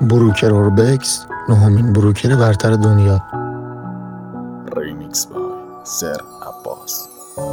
بروکر اوربکس، نهمین بروکر برتر دنیا. ریمیکس بای سر عباس.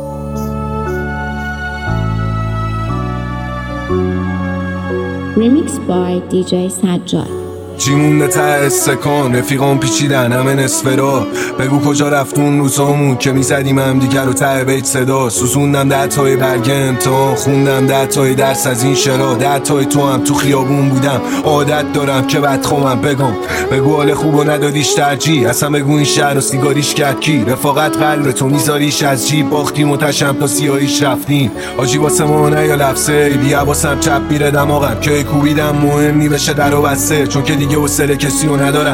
Remix by DJ سجاد. جیمون ته استکان رفیقان پیچیدن همه نصف را. بگو کجا رفتون روزامون که میزدیم هم دیگر رو ته بیت صدا. سوزوندم 10 تای برگ امتحان، خوندم 10 تای درس از این شرا. 10 تای تو هم تو خیابون بودم، عادت دارم که بدخوامم. بگو حال خوبو ندادیش ترجیح، اصلا بگو این شهر رو سیگاریش کرد کی؟ رفاقت قلب تو میذاریش از جیب، باختیم و تشم تا سیاهیش رفتیم. آجی واسه ما نه یا لفظه بی حواسم چپ میره دماغم که کوبیدم مهم نی بشه در و بسته، چون که دیگه حوصله کسی رو ندارم.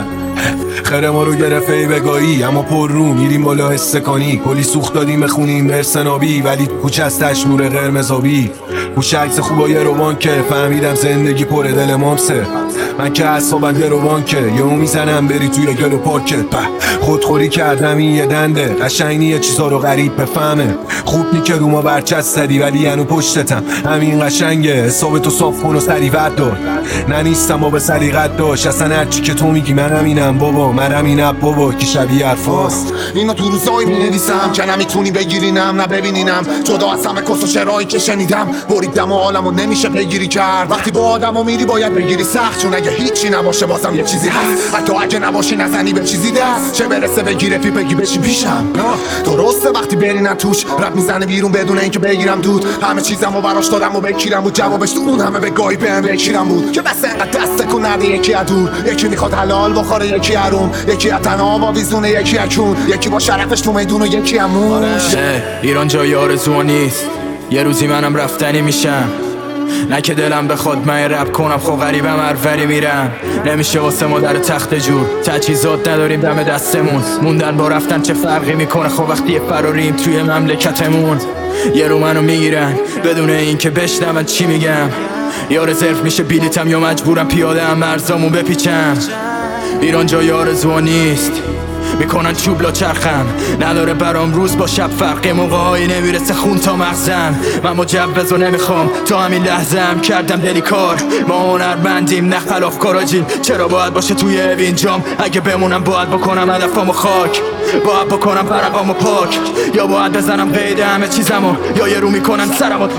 خیر ما رو گرفت ای بگاهی، اما پر رو میریم بالا استکانی. کلی سوخت دادیم بخونیم مرسنابی، ولی کوچه از تشنور قرمزابی. کوچه عکس خوبای روان که فهمیدم زندگی پر دل مامسه. من که اصابم گروان که یهو میزنم بری توی گل و پاکت. خودخوری کردم این یه دنده، قشنگ یه چیزا رو غریب بفهمه. خوب نی که رو ما برچست زدی ولی ینو پشتتم، همین قشنگه. حساب تو صاف کن و سری ورد دار، نه نیستم با به سلیقت داشت. اصلا هرچی که تو میگی من همینم بابا، من همینم بابا که شبیه حرفاست. اینو تو روزایی می‌نویسم که نمیتونی بگیرینم نه ببینینم. جدا از همه کس و شرایی که شنیدم، بریدم و حالمو نمیشه پیگیری کرد. وقتی با آدمو میری باید بگیری سخت، چون اگه هیچی نباشه بازم یه چیزی هست. حتی اگه نباشی نزنی به چیزی دست، چه برسه بگی رفی بگی بشی پیشم. درسته وقتی بری نه توش رد میزنه بیرون بدون اینکه بگیرم دود. همه چیزمو براش دادم و بکیرم بود، جوابش تو اون همه بگاهی بهم بکیرم بود که بس انقدر دست کن نده. یکی از دور، یکی میخواد حلال بخوره، یکی حروم، یکی از تنها با ویزونه، یکی اکون، یکی با شرفش تو میدون و یکی هموش. ایران جای آرزو نیست، یه روزی منم رفتنی میشم. نه که دلم بخواد من رپ کنم، خب غریبم هروری میرم. نمیشه واسه ما در تخت جور، تجهیزات نداریم دم دستمون. موندن با رفتن چه فرقی میکنه؟ خب وقتی یه فراریم توی مملکتمون، یه رو منو میگیرن بدون این که بشنون چی میگم. یا رزرو میشه بیلیتم یا مجبورم پیاده هم مرزامو بپیچم. ایران جای آرزو نیست، میکنن چوب لا چرخم. نداره برام روز با شب فرقی، موقعهایی نمیرسه خون تا مغزم. من مجوز و نمیخوام تا همین لحظم کردم دلی کار. ما هنرمندیم نه خلاف کاراجیم، چرا باید باشه توی اینجام؟ اگه بمونم باید بکنم هدفامو خاک، باید بکنم فرقامو پاک، یا باید بزنم قید همه چیزمو، یا یه رو میکنن سرمو.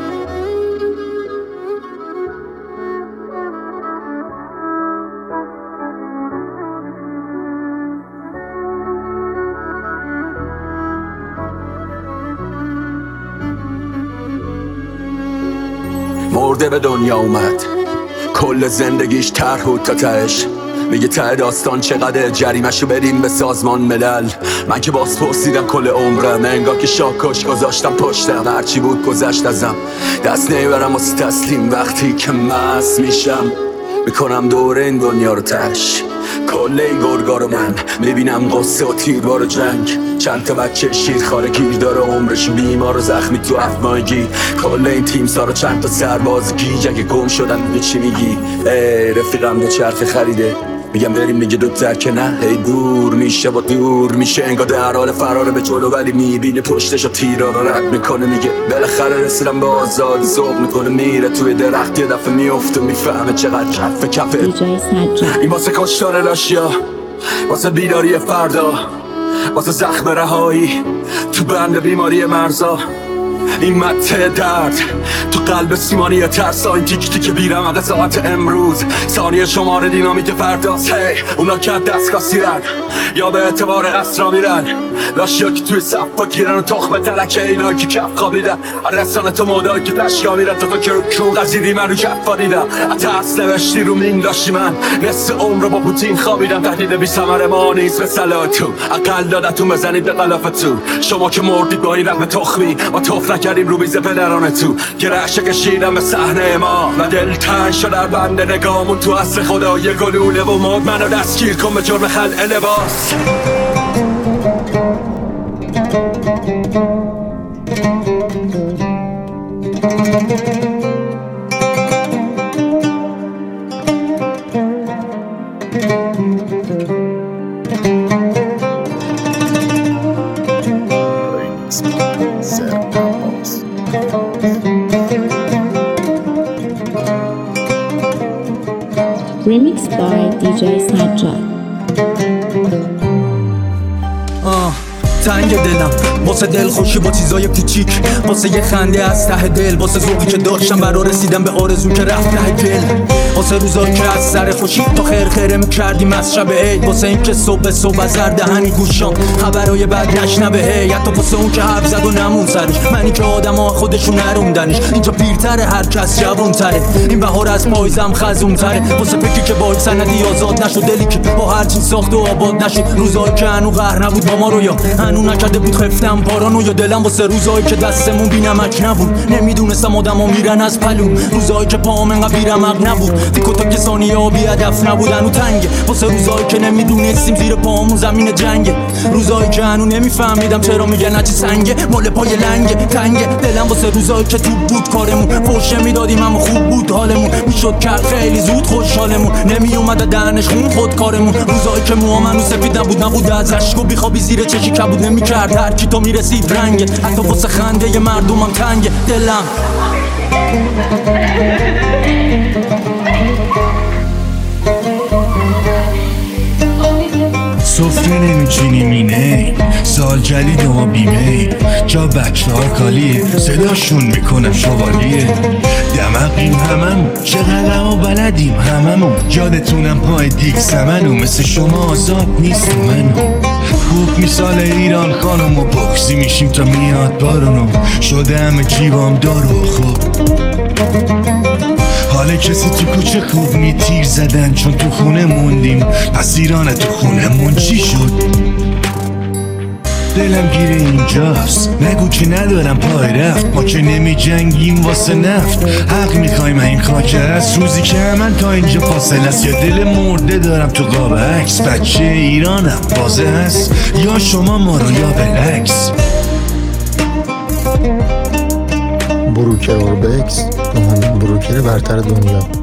مرده به دنیا اومد، کل زندگیش طرح بود تا تهش. میگه ته داستان چقدر جریمشو بریم به سازمان ملل. من که باز پرسیدم کل عمرم، انگار که شاکش گذاشتم پشتم. هرچی بود گذشت ازم، دست نمیبرم واسه تسلیم. وقتی که مست میشم میکنم دور این دنیا رو تش. کل این گرگا رو من میبینم قصه و تیربار و جنگ. چند تا بچه شیرخواره گیر داره عمرش بیمار و زخمی تو افمایگی. کل این تیم سارا چند تا سرباز گیج اگه گم شدن میگه چی میگی؟ رفیقم دو چرخ خریده، میگم بریم میگه دوتر که نه. هی دور میشه با دور میشه، انگار در حال فراره به جلو ولی میبینه پشتشو تیرا رو رد میکنه. میگه بالاخره رسیدم به آزادی، ذوق میکنه میره توی درخت، یه دفعه میفته میفهمه چقدر کفه. این واسه کشتار راشیا، واسه بیداری فردا، واسه زخم رهایی تو بند بیماری مرزا. این مته درد تو قلب سیمانی ترسا، این تیک تیک بیرمق ساعت امروز، ثانیه شماره دینامیت فرداست. اونا که دستگاه سیرن یا به اعتبار اسرا میرن، لاشیا که توی صفا گیرن و تخم تلکه اینا که کف خوابیدن. رسانه تو مودایی که تشکا میرن، تو که رو کون قزیدی من رو کفا دیدم. ترس نوشتی رو مین داشتی، من نصف عمر با پوتین خوابیدم. تهدید بی ثمر ما نیست به سلاتو، اقل دادتون بزنید به قلافتون. شما که مردید با این رقم تخمی، ما توف نکردیم رو میز پدرانه تو. که رعشه کشیدم به صحنه ما و دل تنگ شد در بند نگامون. تو اصل خدا یه گلوله و مد منو دستگیر کن به جرم خلع لباس. ریمیکس بای سر عباس. Remixed by DJ Sajjad. تنگ دلم واسه دل خوشی با چیزای کوچیک، واسه یه خنده از ته دل، واسه ذوقی که داشتم برا رسیدم به آرزو که رفت ته گل، واسه روزایی که از سر خوشی تا خیر میکردیم از شب عید، واسه این که صبح از زر دهنی گوشام خبرای بد نشنوه هی، حتی واسه اون که حرف زد و نمون سرش، منی که آدما خودشون نروندنش، اینجا پیرتره هر کس جوونتره، این بهار از پاییزم خزونتره، واسه فکری که با سندی آزاد نشد، دلی که با هر چیز ساخت و آباد نشد، روزایی که هنو قهر نبود با ما رو یا هنو نکرده بود خفتم پارانو، یا دلم واسه روزایی که دستمون بی نمک نبود، نمیدونستم آدما میرن از پلوم، روزایی که پام انقدر بیرمق نبود، دیکو تا که ثانیه ها بی هدف نبود، هنو تنگه واسه روزایی که نمیدونستیم زیر پامون زمین جنگه، روزایی که هنو نمیفهمیدم چرا میگن هرچی سنگه مال پای لنگه تنگه، دلم واسه روزایی که توپ بود کارمون، فوش میدادیم اما خوب بود حالمون، میشد کرد خیلی زود خوشحالمون، نمیومد دهنش خون خود کارمون، روزایی که موام هنو سفید نبود از اشک و بیخوابی زیر چشی کبود نمیکرد، هر کی تو میرسید رنگه، حتی واسه خنده مردمم تنگه دلم. سفره نمیچینی مینه سال جدید ما بیمه جا بچه ها کالیه صداشون میکنم شوالیه دمقیم هممون چقدر ما بلدیم هممون یادتونم پای دیگ سمنو مثل شما آزاد نیست منو خوب مثال ایران خانم و بغزی میشیم تا میاد بارونو شده همه جیبام دارو خوب حالا کسی تو کوچه خوب می تیر زدن چون تو خونه موندیم پس ایران تو خونه مون چی شد دلم گیره اینجاست نگو که ندارم پای رفت ما که نمی جنگیم واسه نفت حق میخوایم این خاک است روزی که من تا اینجا فاصله است یا دل مرده دارم تو قاب عکس بچه ایرانم بازه هست یا شما ما رو یا بالعکس بروکر اوربکس نهمین بروکر برتر دنیا.